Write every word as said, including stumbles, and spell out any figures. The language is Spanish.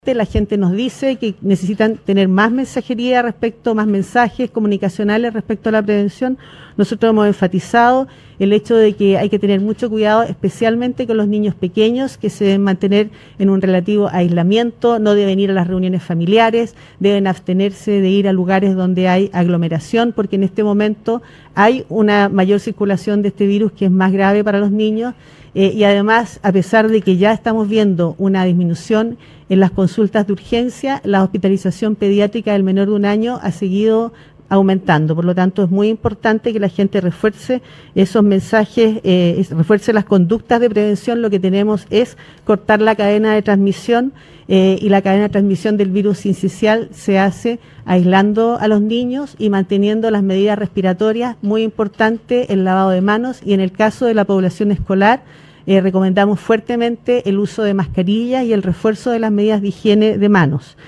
La gente nos dice que necesitan tener más mensajería respecto, más mensajes comunicacionales respecto a la prevención. Nosotros hemos enfatizado el hecho de que hay que tener mucho cuidado, especialmente con los niños pequeños, que se deben mantener en un relativo aislamiento, no deben ir a las reuniones familiares, deben abstenerse de ir a lugares donde hay aglomeración, porque en este momento hay una mayor circulación de este virus que es más grave para los niños. Eh, y además, a pesar de que ya estamos viendo una disminución en las consultas de urgencia, la hospitalización pediátrica del menor de un año ha seguido aumentando. Por lo tanto, es muy importante que la gente refuerce esos mensajes, eh, refuerce las conductas de prevención. Lo que tenemos es cortar la cadena de transmisión eh, y la cadena de transmisión del virus sincicial se hace aislando a los niños y manteniendo las medidas respiratorias. Muy importante el lavado de manos, y en el caso de la población escolar, Eh, recomendamos fuertemente el uso de mascarillas y el refuerzo de las medidas de higiene de manos.